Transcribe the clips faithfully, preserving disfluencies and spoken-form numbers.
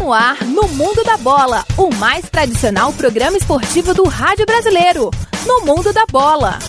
no ar no Mundo da Bola, o mais tradicional programa esportivo do rádio brasileiro. No Mundo da Bola.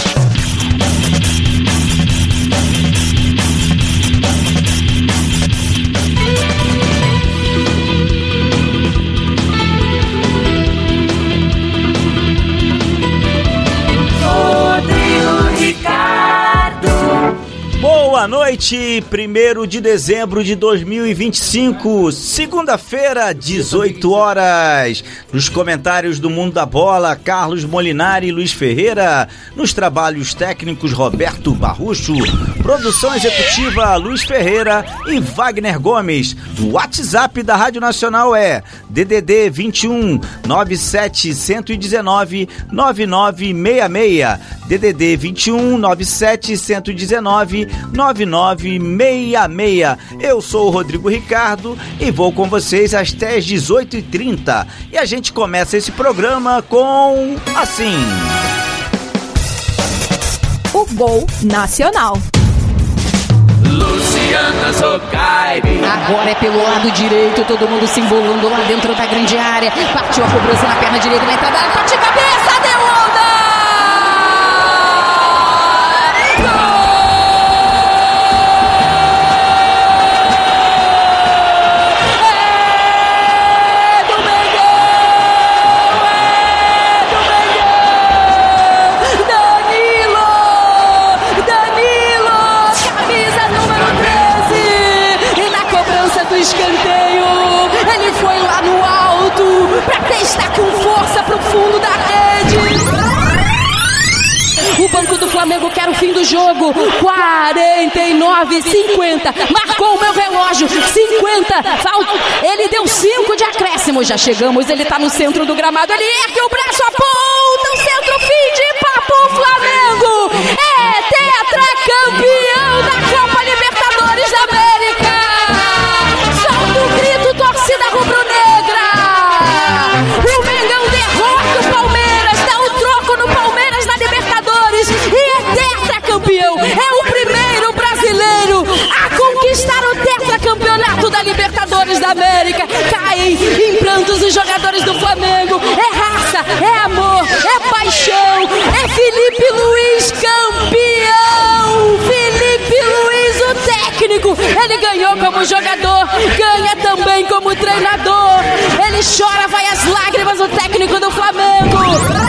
Boa noite, primeiro de dezembro de dois mil e vinte e cinco, segunda-feira, dezoito horas. Nos comentários do Mundo da Bola, Carlos Molinari e Luiz Ferreira. Nos trabalhos técnicos, Roberto Barrucho. Produção executiva, Luiz Ferreira e Wagner Gomes. O WhatsApp da Rádio Nacional é D D D vinte e um, nove sete um um nove, nove nove seis seis. D D D vinte e um, nove sete um um nove, nove nove seis seis. Eu sou o Rodrigo Ricardo e vou com vocês até às dezoito e trinta. E a gente começa esse programa com assim: o Gol Nacional. Luciana Zocaire. Agora é pelo lado direito, todo mundo se embolando lá dentro da grande área. Partiu a cobrança na perna direita, na entrada, toque de cabeça, deu onda! O banco do Flamengo quer o fim do jogo. quarenta e nove, cinquenta. Marcou o meu relógio. cinquenta. Falta. Ele deu cinco de acréscimo. Já chegamos. Ele tá no centro do gramado. Ele ergue o braço, aponta o centro. Fim de papo. Flamengo é tetracampeão da Copa Libertadores da América. Solta o grito, torcida rubro-negra. O Mengão derrota o Palmeiras. Dá o troco no Palmeiras na Libertadores. E é tetracampeão. É o primeiro brasileiro a conquistar o tetracampeonato da Libertadores da América. Caem em prantos os jogadores do Flamengo. É raça, é amor, é paixão. É Felipe Luiz campeão. Felipe Luiz, o técnico. Ele ganhou como jogador, ganha também como treinador. Ele chora, vai às lágrimas, o técnico do Flamengo.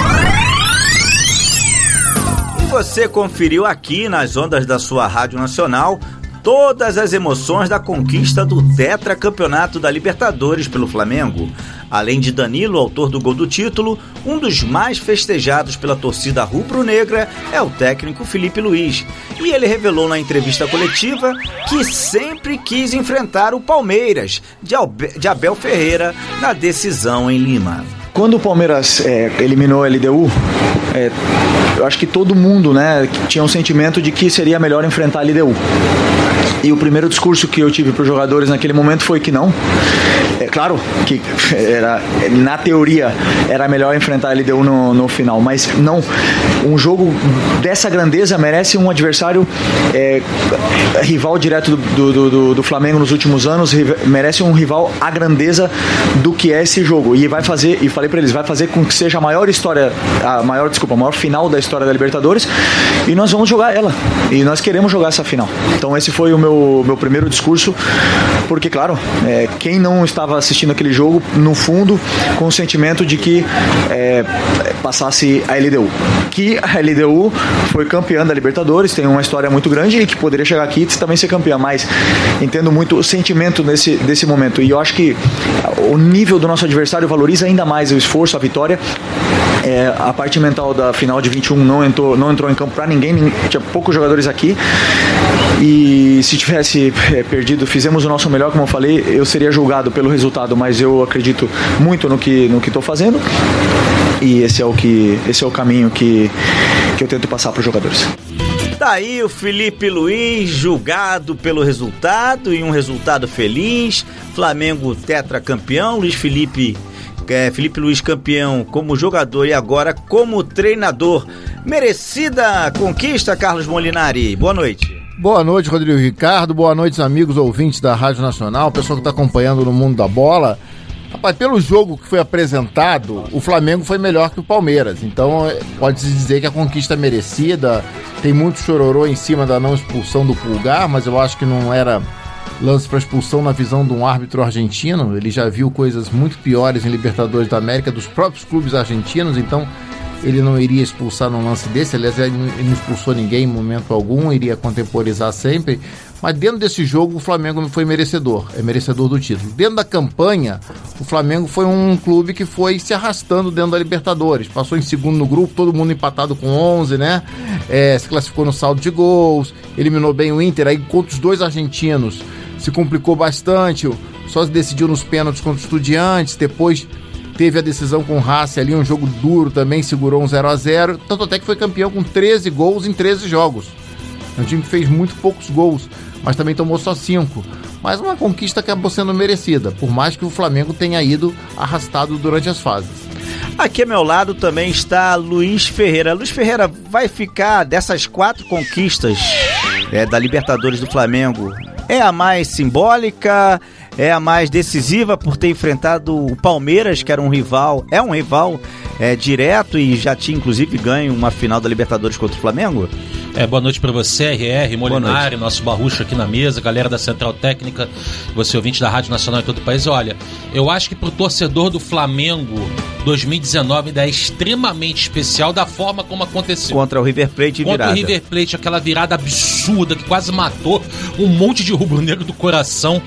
Você conferiu aqui nas ondas da sua Rádio Nacional todas as emoções da conquista do tetracampeonato da Libertadores pelo Flamengo. Além de Danilo, autor do gol do título, um dos mais festejados pela torcida rubro-negra é o técnico Felipe Luiz. E ele revelou na entrevista coletiva que sempre quis enfrentar o Palmeiras, de, Albe- de Abel Ferreira, na decisão em Lima. Quando o Palmeiras é, eliminou a L D U, é, eu acho que todo mundo, né, tinha um sentimento de que seria melhor enfrentar a L D U. E o primeiro discurso que eu tive para os jogadores naquele momento foi que não. É claro que era, na teoria era melhor enfrentar a L D U no, no final, mas não. Um jogo dessa grandeza merece um adversário é, rival direto do, do, do, do Flamengo nos últimos anos, merece um rival à grandeza do que é esse jogo. E vai fazer, e falei para eles, vai fazer com que seja a maior história, a maior, desculpa, a maior final da história da Libertadores, e nós vamos jogar ela. E nós queremos jogar essa final. Então esse foi o meu, meu primeiro discurso, porque claro, é, quem não estava assistindo aquele jogo, no fundo, com o sentimento de que é, passasse a L D U. Que a L D U foi campeã da Libertadores, tem uma história muito grande e que poderia chegar aqui e também ser campeã, mas entendo muito o sentimento nesse, desse momento. E eu acho que o nível do nosso adversário valoriza ainda mais o esforço, a vitória. É, a parte mental da final de vinte e um não entrou, não entrou em campo para ninguém, ninguém, tinha poucos jogadores aqui. E se tivesse é, perdido, fizemos o nosso melhor, como eu falei, eu seria julgado pelo resultado, mas eu acredito muito no que no que estou fazendo. E esse é o que esse é o caminho que, que eu tento passar para os jogadores. Daí o Felipe Luiz julgado pelo resultado e um resultado feliz. Flamengo tetracampeão, Luiz Felipe É, Felipe Luiz campeão como jogador e agora como treinador. Merecida conquista, Carlos Molinari. Boa noite. Boa noite, Rodrigo Ricardo. Boa noite, amigos ouvintes da Rádio Nacional, pessoal que está acompanhando no Mundo da Bola. Rapaz, pelo jogo que foi apresentado, o Flamengo foi melhor que o Palmeiras. Então, pode-se dizer que a conquista é merecida. Tem muito chororô em cima da não expulsão do Pulgar, mas eu acho que não era lance para expulsão na visão de um árbitro argentino. Ele já viu coisas muito piores em Libertadores da América dos próprios clubes argentinos, então ele não iria expulsar num lance desse. Aliás, ele não expulsou ninguém em momento algum, iria contemporizar sempre. Mas dentro desse jogo o Flamengo foi merecedor, é merecedor do título. Dentro da campanha, o Flamengo foi um clube que foi se arrastando dentro da Libertadores. Passou em segundo no grupo, todo mundo empatado com onze, né? É, se classificou no saldo de gols, eliminou bem o Inter, aí contra os dois argentinos se complicou bastante, só se decidiu nos pênaltis contra os Estudiantes, depois teve a decisão com o Racing ali, um jogo duro também, segurou um zero a zero, tanto até que foi campeão com treze gols em treze jogos. É um time que fez muito poucos gols, mas também tomou só cinco. Mas uma conquista que acabou sendo merecida, por mais que o Flamengo tenha ido arrastado durante as fases. Aqui ao meu lado também está Luiz Ferreira. Luiz Ferreira, vai ficar dessas quatro conquistas é, da Libertadores do Flamengo, é a mais simbólica, é a mais decisiva por ter enfrentado o Palmeiras, que era um rival, é um rival é, direto e já tinha inclusive ganho uma final da Libertadores contra o Flamengo? É, boa noite para você, R R, Molinari, nosso barrucho aqui na mesa, galera da Central Técnica, você ouvinte da Rádio Nacional em todo o país. Olha, eu acho que pro torcedor do Flamengo, dois mil e dezenove ainda é extremamente especial da forma como aconteceu. Contra o River Plate e virada. Contra o River Plate, aquela virada absurda que quase matou um monte de rubro-negro do coração.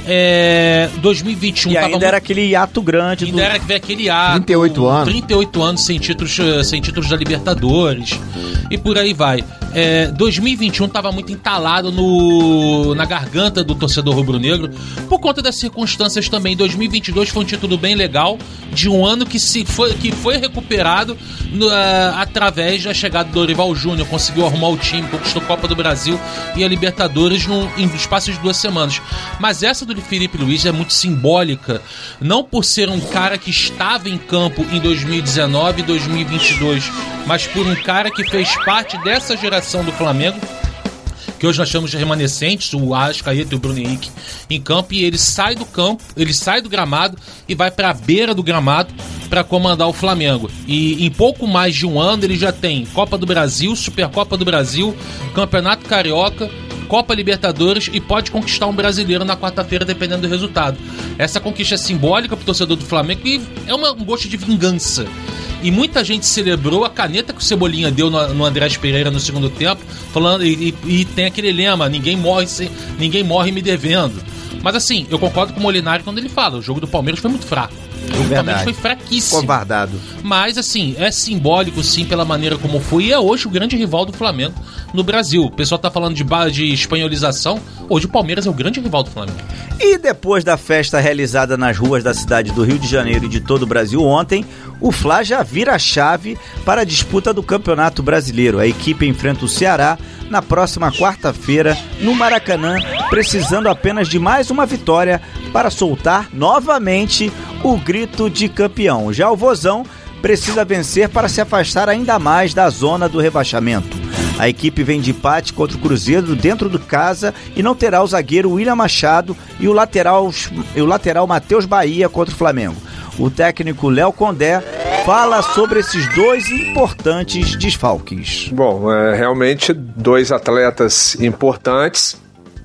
É, dois mil e vinte e um e ainda tava era muito... aquele hiato grande. Ainda do... era aquele hiato. trinta e oito anos. trinta e oito anos sem títulos, sem títulos da Libertadores. E por aí vai. É, dois mil e vinte e um estava muito entalado no, na garganta do torcedor rubro-negro por conta das circunstâncias também. dois mil e vinte e dois foi um título bem legal de um ano que, se foi, que foi recuperado no, uh, através da chegada do Dorival Júnior. Conseguiu arrumar o time, conquistou a Copa do Brasil e a Libertadores no, em espaço de duas semanas. Mas essa do Felipe Luiz é muito simbólica, não por ser um cara que estava em campo em dois mil e dezenove e dois mil e vinte e dois, mas por um cara que fez parte dessa geração do Flamengo, que hoje nós chamamos de remanescentes, o Arrascaeta e o Bruno Henrique em campo, e ele sai do campo, ele sai do gramado e vai para a beira do gramado para comandar o Flamengo. E em pouco mais de um ano ele já tem Copa do Brasil, Supercopa do Brasil, Campeonato Carioca, Copa Libertadores e pode conquistar um brasileiro na quarta-feira, dependendo do resultado. Essa conquista é simbólica pro torcedor do Flamengo e é uma, um gosto de vingança. E muita gente celebrou a caneta que o Cebolinha deu no, no Andrés Pereira no segundo tempo, falando e, e, e tem aquele lema, ninguém morre, sem, ninguém morre me devendo. Mas assim, eu concordo com o Molinari quando ele fala, o jogo do Palmeiras foi muito fraco. O jogo do Palmeiras foi fraquíssimo. Covardado. Mas assim, é simbólico sim pela maneira como foi e é hoje o grande rival do Flamengo no Brasil. O pessoal tá falando de, de espanholização, hoje o Palmeiras é o grande rival do Flamengo. E depois da festa realizada nas ruas da cidade do Rio de Janeiro e de todo o Brasil ontem, o Fla já vira a chave para a disputa do Campeonato Brasileiro. A equipe enfrenta o Ceará na próxima quarta-feira no Maracanã, precisando apenas de mais uma vitória para soltar novamente o grito de campeão. Já o Vozão precisa vencer para se afastar ainda mais da zona do rebaixamento. A equipe vem de empate contra o Cruzeiro dentro de casa e não terá o zagueiro William Machado e o lateral, e o lateral Matheus Bahia contra o Flamengo. O técnico Léo Condé fala sobre esses dois importantes desfalques. Bom, é, realmente dois atletas importantes,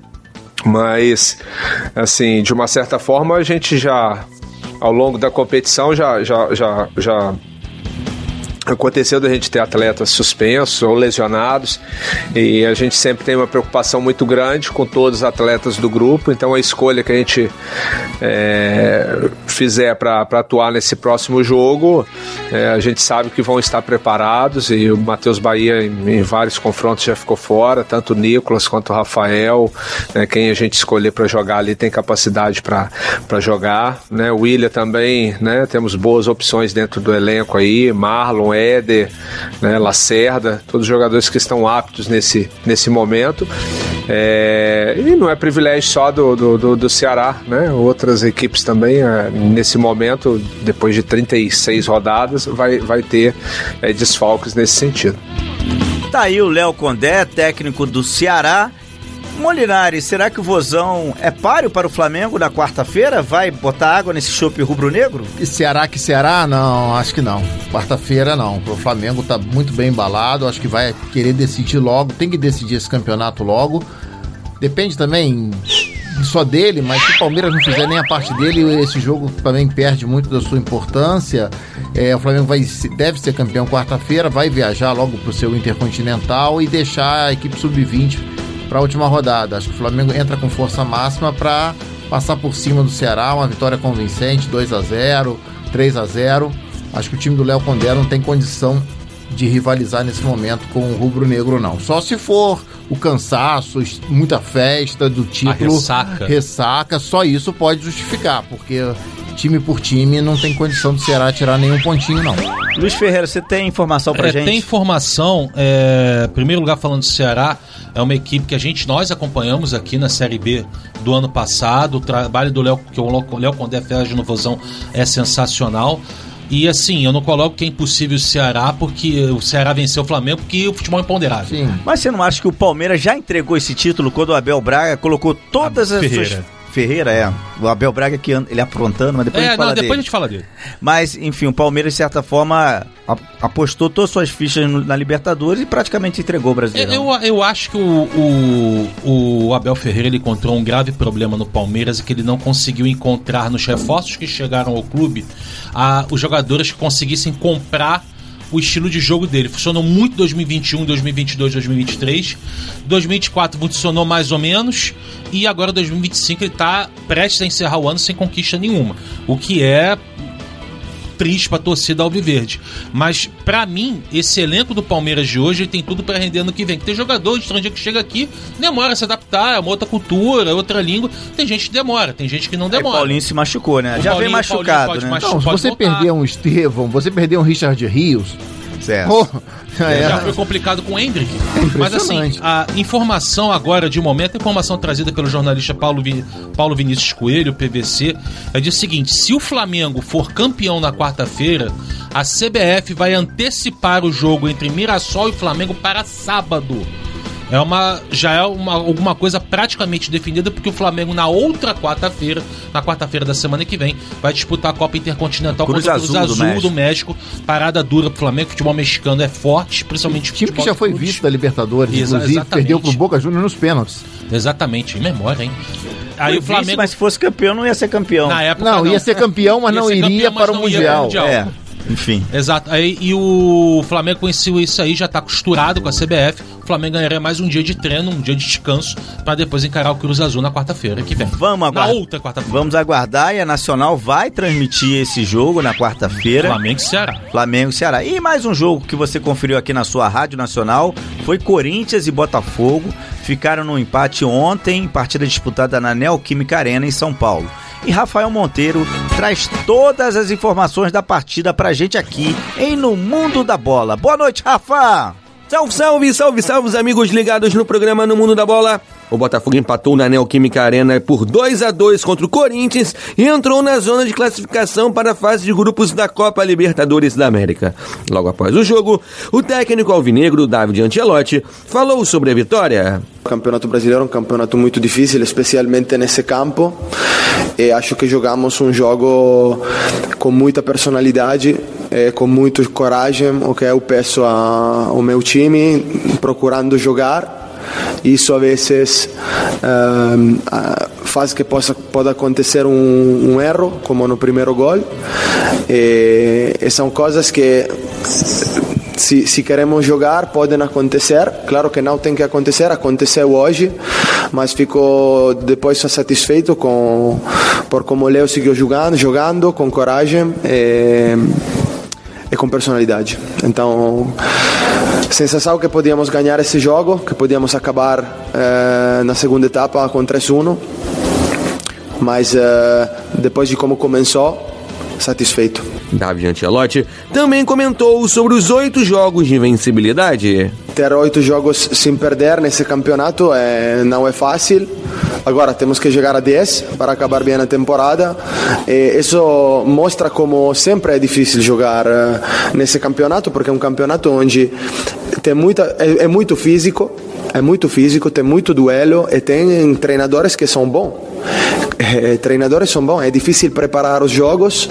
mas assim, de uma certa forma a gente já, ao longo da competição, já, já, já, já aconteceu da gente ter atletas suspensos ou lesionados e a gente sempre tem uma preocupação muito grande com todos os atletas do grupo, então a escolha que a gente é, fizer para atuar nesse próximo jogo, é, a gente sabe que vão estar preparados e o Matheus Bahia em, em vários confrontos já ficou fora, tanto o Nicolas quanto o Rafael, né, quem a gente escolher para jogar ali tem capacidade para jogar, né, o William também, né, temos boas opções dentro do elenco aí, Marlon, Éder, né, Lacerda, todos os jogadores que estão aptos nesse, nesse momento. É, e não é privilégio só do, do, do, do Ceará, né? Outras equipes também, é, nesse momento, depois de trinta e seis rodadas, vai, vai ter é, desfalques nesse sentido. Tá aí o Léo Condé, técnico do Ceará, Molinari, será que o Vozão é páreo para o Flamengo na quarta-feira? Vai botar água nesse chope rubro-negro? E Ceará que Ceará? Não, acho que não. Quarta-feira não. O Flamengo tá muito bem embalado, acho que vai querer decidir logo, tem que decidir esse campeonato logo. Depende também só dele, mas se o Palmeiras não fizer nem a parte dele, esse jogo também perde muito da sua importância. É, o Flamengo vai, deve ser campeão quarta-feira, vai viajar logo pro seu Intercontinental e deixar a equipe sub vinte para a última rodada. Acho que o Flamengo entra com força máxima para passar por cima do Ceará, uma vitória convincente, dois a zero, três a zero. Acho que o time do Léo Condé não tem condição de rivalizar nesse momento com o rubro-negro, não. Só se for o cansaço, muita festa do título, a ressaca. ressaca, só isso pode justificar, porque time por time não tem condição do Ceará tirar nenhum pontinho, não. Luiz Ferreira, você tem informação pra é, gente? Tem informação, é, em primeiro lugar falando do Ceará, é uma equipe que a gente, nós acompanhamos aqui na Série B do ano passado, o trabalho do Léo, que o Léo Condé fez no Vozão é sensacional. E assim, eu não coloco que é impossível o Ceará, porque o Ceará venceu o Flamengo, porque o futebol é imponderável. Sim. Mas você não acha que o Palmeiras já entregou esse título quando o Abel Braga colocou todas a as Ferreira. suas... Ferreira, é. O Abel Braga que ele aprontando, mas depois é, a gente fala não, depois dele. a gente fala dele. Mas, enfim, o Palmeiras, de certa forma, apostou todas as suas fichas na Libertadores e praticamente entregou o Brasileirão. Eu, eu acho que o, o, o Abel Ferreira ele encontrou um grave problema no Palmeiras e que ele não conseguiu encontrar nos reforços que chegaram ao clube a, os jogadores que conseguissem comprar o estilo de jogo dele. Funcionou muito em dois mil e vinte e um, dois mil e vinte e dois, dois mil e vinte e três. dois mil e vinte e quatro funcionou mais ou menos. E agora dois mil e vinte e cinco ele está prestes a encerrar o ano sem conquista nenhuma. O que é triste para a torcida alviverde. Mas, para mim, esse elenco do Palmeiras de hoje ele tem tudo para render ano que vem. Tem jogador estrangeiro que chega aqui, demora a se adaptar, é uma outra cultura, é outra língua. Tem gente que demora, tem gente que não demora. O Paulinho se machucou, né? O Já Paulinho, vem machucado, pode né? machu- Então, se pode você voltar. perder um Estevão, você perder um Richard Rios, Certo. oh, é, Já foi complicado com o Hendrick. É Mas assim, impressionante. a informação agora de momento, a informação trazida pelo jornalista Paulo, Vi- Paulo Vinícius Coelho, P V C, é de o seguinte: se o Flamengo for campeão na quarta-feira, a C B F vai antecipar o jogo entre Mirassol e Flamengo para sábado. É uma, já é uma, alguma coisa praticamente definida, porque o Flamengo na outra quarta-feira, na quarta-feira da semana que vem, vai disputar a Copa Intercontinental Cruz contra o Cruz Azul do Azul do México. Parada dura pro Flamengo, futebol mexicano é forte, principalmente time que futebol já foi de clubes. visto da Libertadores, Exa- inclusive exatamente. perdeu pro Boca Juniors nos pênaltis. Exatamente, em memória, hein? Aí Foi o Flamengo, vice, mas se fosse campeão, não ia ser campeão. na época, Não, ia ser campeão, mas Ia não ser iria campeão, mas para o não ia para o Mundial. Mundial. É, enfim. Exato. Aí, e o Flamengo conheceu isso aí, já tá costurado com a C B F. O Flamengo ganharia mais um dia de treino, um dia de descanso, para depois encarar o Cruz Azul na quarta-feira que vem. Vamos aguardar. Na outra quarta-feira. Vamos aguardar e a Nacional vai transmitir esse jogo na quarta-feira. Flamengo e Ceará. Flamengo e Ceará. E mais um jogo que você conferiu aqui na sua Rádio Nacional foi Corinthians e Botafogo. Ficaram no empate ontem, partida disputada na Neoquímica Arena em São Paulo. E Rafael Monteiro traz todas as informações da partida pra gente aqui em No Mundo da Bola. Boa noite, Rafa! Salve, salve, salve, salve, os amigos ligados no programa No Mundo da Bola. O Botafogo empatou na Neoquímica Arena por dois a dois contra o Corinthians e entrou na zona de classificação para a fase de grupos da Copa Libertadores da América. Logo após o jogo, o técnico alvinegro, David Ancelotti, falou sobre a vitória. O campeonato brasileiro é um campeonato muito difícil, especialmente nesse campo, e acho que jogamos um jogo com muita personalidade, e com muita coragem, o que eu peço ao meu time, procurando jogar. Isso a vezes uh, faz que possa pode acontecer um, um erro, como no primeiro gol, e, e são coisas que se, se queremos jogar podem acontecer. Claro que não tem que acontecer, aconteceu hoje, mas fico depois satisfeito com por como o Leo seguiu jogando, jogando com coragem e, e com personalidade. Então, sensação que podíamos ganhar esse jogo, que podíamos acabar eh, na segunda etapa com três a um, mas eh, depois de como começou, satisfeito. David Ancelotti também comentou sobre os oito jogos de invencibilidade. Ter oito jogos sem perder nesse campeonato é, não é fácil. Agora temos que chegar a dez para acabar bem a temporada. E isso mostra como sempre é difícil jogar uh, nesse campeonato, porque é um campeonato onde tem muita, é, é muito físico. é muito físico, tem muito duelo e tem treinadores que são bons. É, treinadores são bons, é difícil preparar os jogos.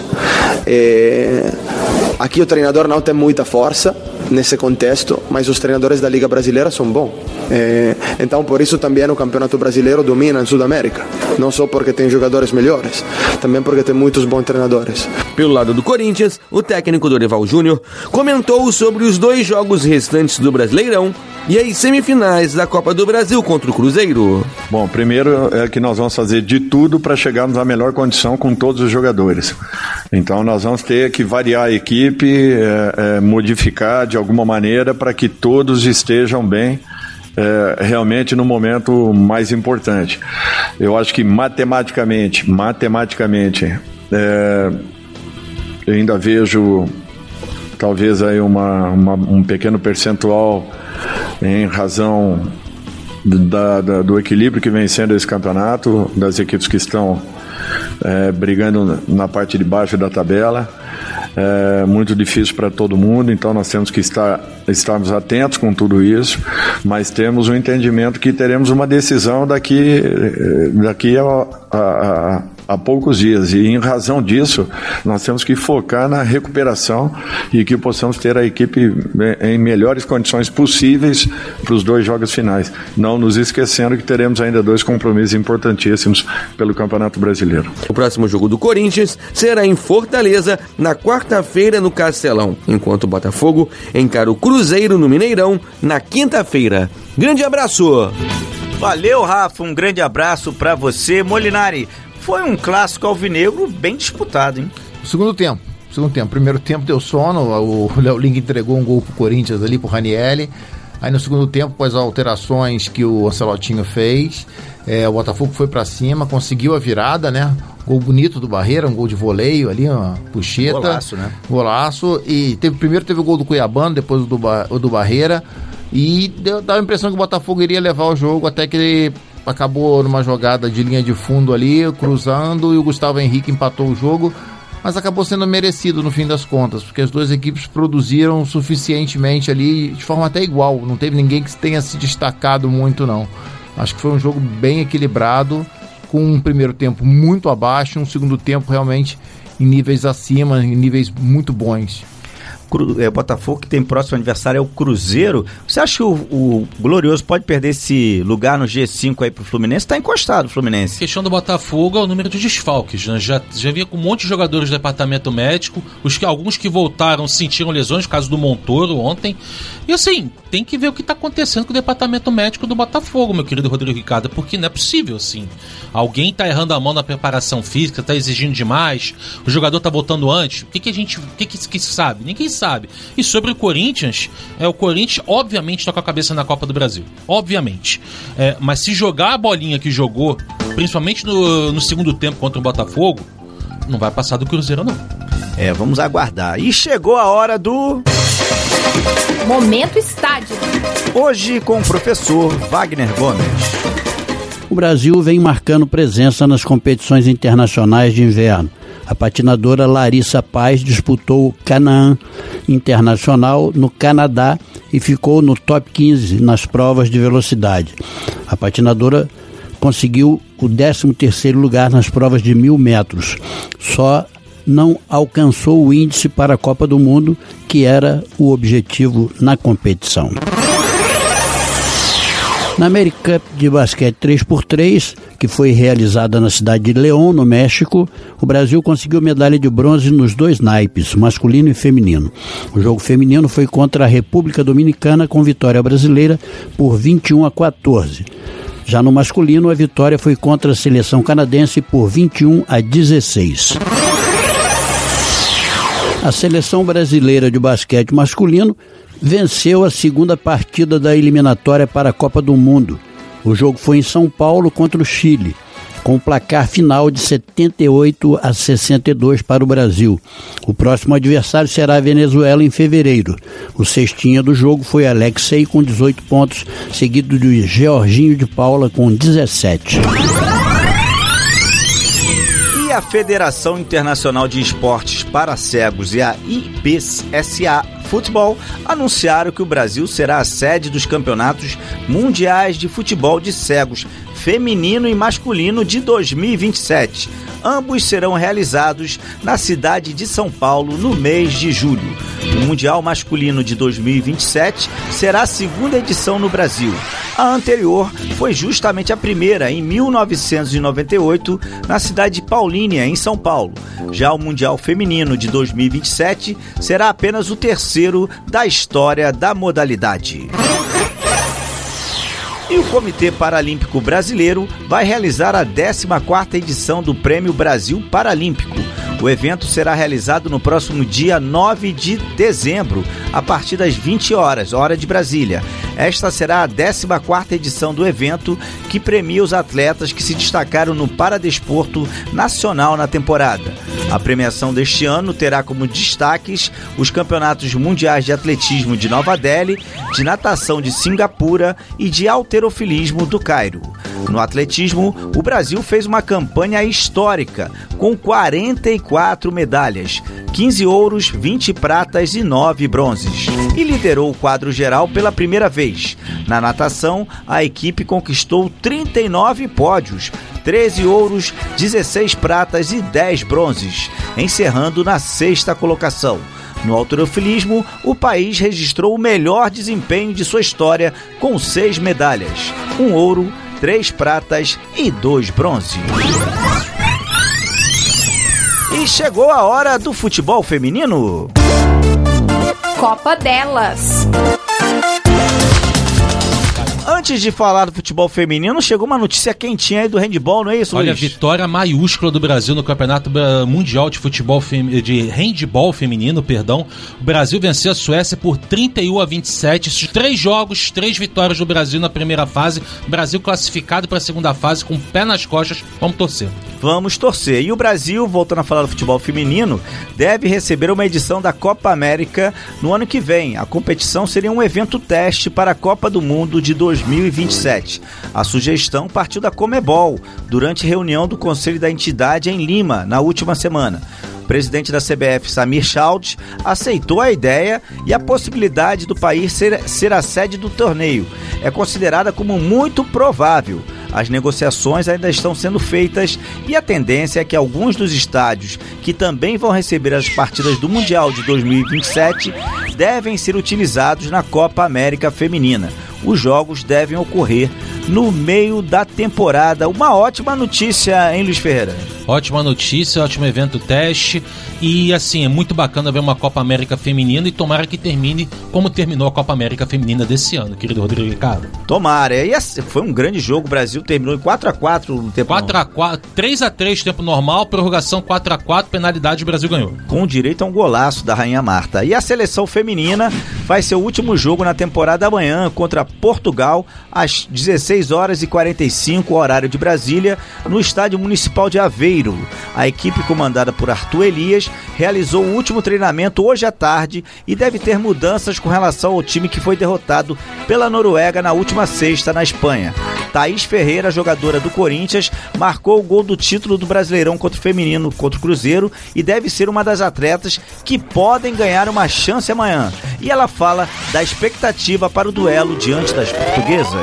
É, aqui o treinador não tem muita força nesse contexto, mas os treinadores da Liga Brasileira são bons. É, então, por isso também o Campeonato Brasileiro domina em Sudamérica. Não só porque tem jogadores melhores, também porque tem muitos bons treinadores. Pelo lado do Corinthians, o técnico Dorival Júnior comentou sobre os dois jogos restantes do Brasileirão e as semifinais da Copa do Brasil contra o Cruzeiro. Bom, primeiro é que nós vamos fazer de tudo para chegarmos à melhor condição com todos os jogadores. Então nós vamos ter que variar a equipe, é, é, modificar de alguma maneira para que todos estejam bem, é, realmente no momento mais importante. Eu acho que matematicamente, matematicamente, é, eu ainda vejo talvez aí uma, uma, um pequeno percentual em razão da, da, do equilíbrio que vem sendo esse campeonato, das equipes que estão é, brigando na parte de baixo da tabela. É muito difícil para todo mundo, então nós temos que estar estarmos atentos com tudo isso, mas temos o entendimento que teremos uma decisão daqui, daqui a, a, a poucos dias, e em razão disso nós temos que focar na recuperação e que possamos ter a equipe em melhores condições possíveis para os dois jogos finais, não nos esquecendo que teremos ainda dois compromissos importantíssimos pelo Campeonato Brasileiro. O próximo jogo do Corinthians será em Fortaleza, na quarta-feira no Castelão, enquanto o Botafogo encara o Cruzeiro no Mineirão na quinta-feira. Grande abraço! Valeu, Rafa, um grande abraço pra você. Molinari, foi um clássico alvinegro bem disputado, hein? Segundo tempo, segundo tempo. Primeiro tempo deu sono, o Léo Link entregou um gol pro Corinthians ali, pro Ranieri. Aí no segundo tempo, com as alterações que o Ancelotinho fez, é, o Botafogo foi pra cima, conseguiu a virada, né? Gol bonito do Barreira, um gol de voleio ali, uma puxeta. Golaço, né? Golaço. E teve, primeiro teve o gol do Cuiabano, depois o do, o do Barreira. E deu, dava a impressão que o Botafogo iria levar o jogo, até que ele acabou numa jogada de linha de fundo ali, cruzando, e o Gustavo Henrique empatou o jogo. Mas acabou sendo merecido no fim das contas, porque as duas equipes produziram suficientemente ali, de forma até igual. Não teve ninguém que tenha se destacado muito, não. Acho que foi um jogo bem equilibrado, com um primeiro tempo muito abaixo, um segundo tempo realmente em níveis acima, em níveis muito bons. É, o Botafogo, que tem próximo adversário, é o Cruzeiro. Você acha que o, o Glorioso pode perder esse lugar no G cinco aí pro Fluminense? Tá encostado o Fluminense. A questão do Botafogo é o número de desfalques, né? Já, já vinha com um monte de jogadores do departamento médico, os que, alguns que voltaram sentiram lesões, no caso do Montoro ontem. E assim, tem que ver o que tá acontecendo com o departamento médico do Botafogo, meu querido Rodrigo Ricardo, porque não é possível assim. Alguém tá errando a mão na preparação física, tá exigindo demais, o jogador tá voltando antes. O que, que a gente, o que, que, que sabe? Ninguém sabe. Sabe. E sobre o Corinthians, é, o Corinthians obviamente está com a cabeça na Copa do Brasil, obviamente, é, mas se jogar a bolinha que jogou, principalmente no, no segundo tempo contra o Botafogo, não vai passar do Cruzeiro não. É, vamos aguardar. E chegou a hora do Momento Estádio, hoje com o professor Wagner Gomes. O Brasil vem marcando presença nas competições internacionais de inverno. A patinadora Larissa Paz disputou o Canaã Internacional no Canadá e ficou no top quinze nas provas de velocidade. A patinadora conseguiu o décimo terceiro lugar nas provas de mil metros. Só não alcançou o índice para a Copa do Mundo, que era o objetivo na competição. Na American Cup de basquete três por três, que foi realizada na cidade de León, no México, o Brasil conseguiu medalha de bronze nos dois naipes, masculino e feminino. O jogo feminino foi contra a República Dominicana, com vitória brasileira por vinte e um a quatorze. Já no masculino, a vitória foi contra a seleção canadense por vinte e um a dezesseis. A seleção brasileira de basquete masculino venceu a segunda partida da eliminatória para a Copa do Mundo. O jogo foi em São Paulo contra o Chile, com o placar final de setenta e oito a sessenta e dois para o Brasil. O próximo adversário será a Venezuela em fevereiro. O cestinha do jogo foi Alexei com dezoito pontos, seguido de Georginho de Paula com dezessete. A Federação Internacional de Esportes para Cegos e a I P S A Futebol anunciaram que o Brasil será a sede dos campeonatos mundiais de futebol de cegos feminino e masculino de dois mil e vinte e sete. Ambos serão realizados na cidade de São Paulo no mês de julho. O Mundial Masculino de dois mil e vinte e sete será a segunda edição no Brasil. A anterior foi justamente a primeira, em mil novecentos e noventa e oito, na cidade de Paulínia, em São Paulo. Já o Mundial Feminino de dois mil e vinte e sete será apenas o terceiro da história da modalidade. E o Comitê Paralímpico Brasileiro vai realizar a décima quarta edição do Prêmio Brasil Paralímpico. O evento será realizado no próximo dia nove de dezembro, a partir das vinte horas, hora de Brasília. Esta será a décima quarta edição do evento, que premia os atletas que se destacaram no paradesporto nacional na temporada. A premiação deste ano terá como destaques os campeonatos mundiais de atletismo de Nova Delhi, de natação de Singapura e de halterofilismo do Cairo. No atletismo, o Brasil fez uma campanha histórica, com quarenta e quatro medalhas, quinze ouros, vinte pratas e nove bronzes, e liderou o quadro geral pela primeira vez. Na natação, a equipe conquistou trinta e nove pódios, treze ouros, dezesseis pratas e dez bronzes, encerrando na sexta colocação. No halterofilismo, o país registrou o melhor desempenho de sua história, com seis medalhas, um ouro, três pratas e dois bronzes. E chegou a hora do futebol feminino. Copa delas. Antes de falar do futebol feminino, chegou uma notícia quentinha aí do handball, não é isso, Olha, Luiz? vitória maiúscula do Brasil no Campeonato Mundial de Futebol Fem... de Handball Feminino, perdão. O Brasil venceu a Suécia por trinta e um a vinte e sete. Três jogos, três vitórias do Brasil na primeira fase. Brasil classificado para a segunda fase com o pé nas costas. Vamos torcer. Vamos torcer. E o Brasil, voltando a falar do futebol feminino, deve receber uma edição da Copa América no ano que vem. A competição seria um evento teste para a Copa do Mundo de dois mil e vinte e sete. A sugestão partiu da Comebol, durante reunião do Conselho da entidade em Lima, na última semana. O presidente da C B F, Samir Chald, aceitou a ideia e a possibilidade do país ser, ser a sede do torneio é considerada como muito provável. As negociações ainda estão sendo feitas e a tendência é que alguns dos estádios que também vão receber as partidas do Mundial de dois mil e vinte e sete devem ser utilizados na Copa América Feminina. Os jogos devem ocorrer no meio da temporada. Uma ótima notícia, hein, Luiz Ferreira? Ótima notícia, ótimo evento teste. E assim, é muito bacana ver uma Copa América Feminina e tomara que termine como terminou a Copa América Feminina desse ano, querido Rodrigo Ricardo. Tomara. E foi um grande jogo, o Brasil terminou em quatro a quatro no tempo quatro a quatro, três a três tempo normal, prorrogação quatro a quatro, penalidade, o Brasil ganhou. Com direito a um golaço da Rainha Marta. E a seleção feminina faz seu último jogo na temporada amanhã contra Portugal, às dezesseis horas e quarenta e cinco, horário de Brasília, no Estádio Municipal de Aveiro. A equipe comandada por Arthur Elias realizou o último treinamento hoje à tarde e deve ter mudanças com relação ao time que foi derrotado pela Noruega na última sexta na Espanha. Thaís Ferreira, jogadora do Corinthians, marcou o gol do título do Brasileirão contra o feminino contra o Cruzeiro e deve ser uma das atletas que podem ganhar uma chance amanhã. E ela fala da expectativa para o duelo diante das portuguesas.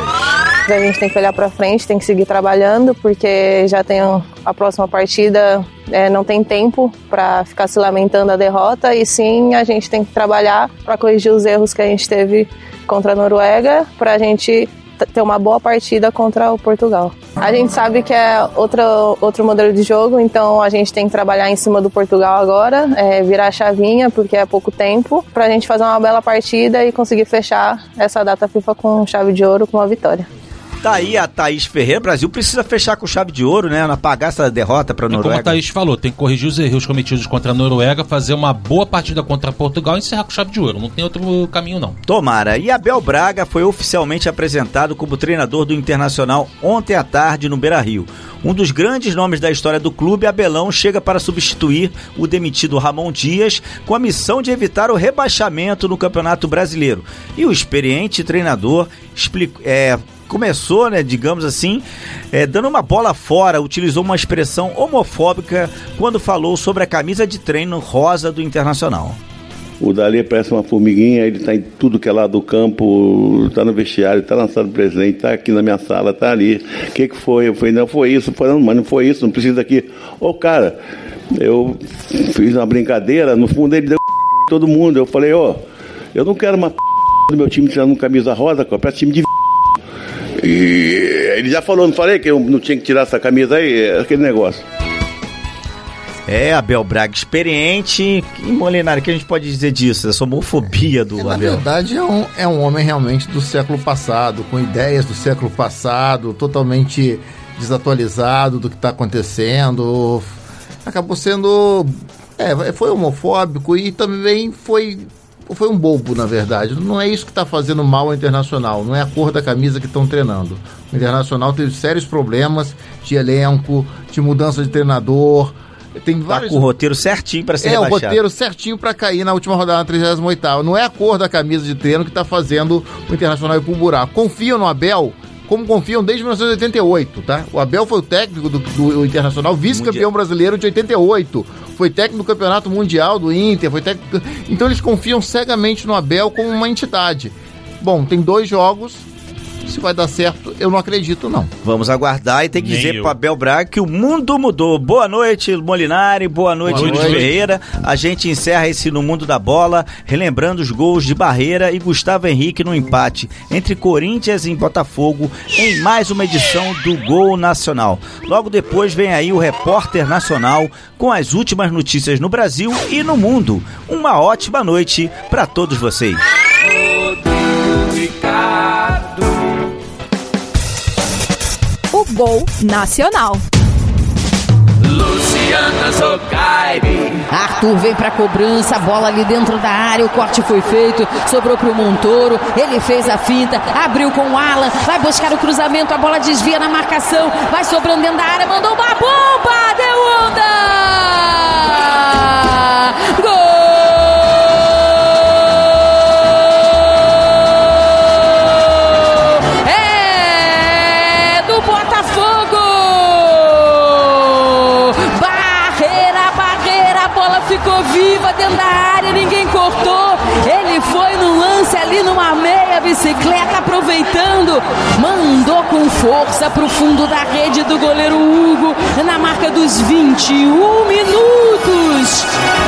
A gente tem que olhar para frente, tem que seguir trabalhando, porque já tem a próxima partida, é, não tem tempo para ficar se lamentando a derrota, e sim a gente tem que trabalhar para corrigir os erros que a gente teve contra a Noruega, para a gente ter uma boa partida contra o Portugal. A gente sabe que é outro, outro modelo de jogo, então a gente tem que trabalhar em cima do Portugal agora, é, virar a chavinha, porque é pouco tempo, pra gente fazer uma bela partida e conseguir fechar essa data FIFA com chave de ouro, com uma vitória. Tá aí a Thaís Ferreira. O Brasil precisa fechar com chave de ouro, né? Apagar essa derrota pra Noruega. Como a Thaís falou, tem que corrigir os erros cometidos contra a Noruega, fazer uma boa partida contra Portugal e encerrar com chave de ouro. Não tem outro caminho, não. Tomara. E Abel Braga foi oficialmente apresentado como treinador do Internacional ontem à tarde no Beira-Rio. Um dos grandes nomes da história do clube, Abelão, chega para substituir o demitido Ramon Dias, com a missão de evitar o rebaixamento no Campeonato Brasileiro. E o experiente treinador explica, é, começou, né, digamos assim, é, dando uma bola fora, utilizou uma expressão homofóbica quando falou sobre a camisa de treino rosa do Internacional. O Dali parece uma formiguinha, ele tá em tudo que é lado do campo, tá no vestiário, tá lançando presente, tá aqui na minha sala, tá ali. O que que foi? Eu falei, não, foi isso. Eu falei, não, mas não foi isso, não precisa aqui. Ô, cara, eu fiz uma brincadeira, no fundo ele deu todo mundo. Eu falei, ó, eu não quero uma do meu time tirando camisa rosa, eu peço time de e ele já falou, não falei que eu não tinha que tirar essa camisa aí, aquele negócio. É, Abel Braga experiente. E Molinari, o que a gente pode dizer disso? Essa homofobia do Na Abel. Na verdade, é um, é um homem realmente do século passado, com ideias do século passado, totalmente desatualizado do que está acontecendo. Acabou sendo... É, foi homofóbico e também foi... Foi um bobo, na verdade. Não é isso que está fazendo mal ao Internacional. Não é a cor da camisa que estão treinando. O Internacional teve sérios problemas de elenco, de mudança de treinador. Tem vários... Tá com o roteiro certinho para ser É, rebaixado. o roteiro certinho para cair na última rodada, na trigésima oitava. Não é a cor da camisa de treino que está fazendo o Internacional ir pro buraco. Confiam no Abel, como confiam desde mil novecentos e oitenta e oito, tá? O Abel foi o técnico do, do Internacional, vice-campeão brasileiro de oitenta e oito. Foi técnico do Campeonato Mundial do Inter, foi técnico... Então eles confiam cegamente no Abel como uma entidade. Bom, tem dois jogos, se vai dar certo, eu não acredito, não. Vamos aguardar e tem que Nem dizer eu. pro Abel Braga que o mundo mudou. Boa noite, Molinari, boa noite, Boa Luiz noite. Ferreira. A gente encerra esse No Mundo da Bola, relembrando os gols de Barreira e Gustavo Henrique no empate entre Corinthians e Botafogo em mais uma edição do Gol Nacional. Logo depois vem aí o Repórter Nacional com as últimas notícias no Brasil e no mundo. Uma ótima noite para todos vocês. O Gol Nacional. Luciana Zocaibe. Arthur vem pra cobrança, a bola ali dentro da área, o corte foi feito, sobrou pro Montoro, ele fez a finta, abriu com o Alan, vai buscar o cruzamento, a bola desvia na marcação, vai sobrando dentro da área, mandou uma bomba, deu onda! Gol! Ficou viva dentro da área, ninguém cortou. Ele foi no lance ali numa meia bicicleta, aproveitando, mandou com força pro fundo da rede do goleiro Hugo, na marca dos vinte e um minutos.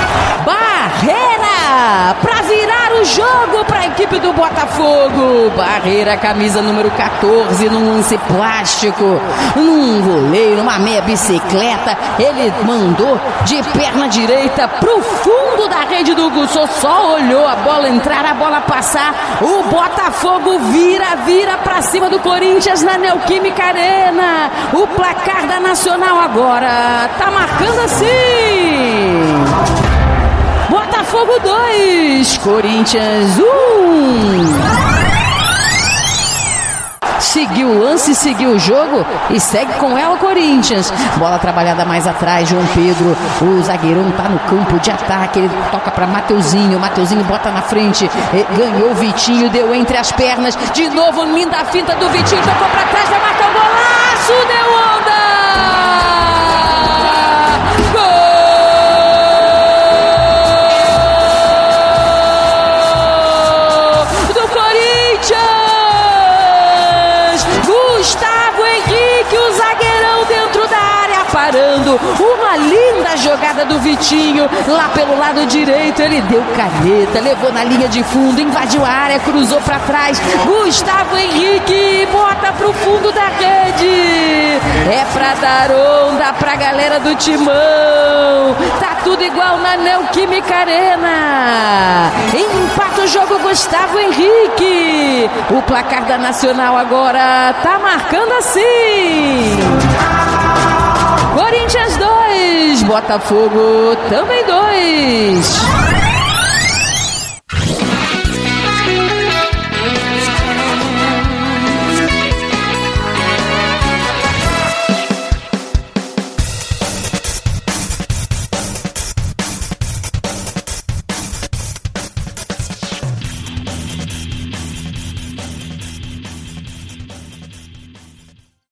Barreira para virar o jogo para a equipe do Botafogo. Barreira, camisa número quatorze, num lance plástico, num voleio, numa meia bicicleta, ele mandou de perna direita pro fundo da rede do Hugo. Só olhou a bola entrar, a bola passar. O Botafogo vira, vira pra cima do Corinthians na Neoquímica Arena. O placar da Nacional agora tá marcando assim: Botafogo dois, Corinthians um. Seguiu o lance, seguiu o jogo e segue com ela o Corinthians. Bola trabalhada mais atrás, João Pedro, o zagueirão tá no campo de ataque, ele toca pra Mateuzinho, Mateuzinho bota na frente, ganhou o Vitinho, deu entre as pernas, de novo linda finta do Vitinho, tocou pra trás, vai marcar o golaço, deu onda! Parando, uma linda jogada do Vitinho, lá pelo lado direito, ele deu caneta, levou na linha de fundo, invadiu a área, cruzou pra trás, Gustavo Henrique bota pro fundo da rede, é pra dar onda pra galera do Timão, tá tudo igual na Neoquímica Arena, empata o jogo Gustavo Henrique, o placar da Nacional agora tá marcando assim: Corinthians dois, Botafogo também dois.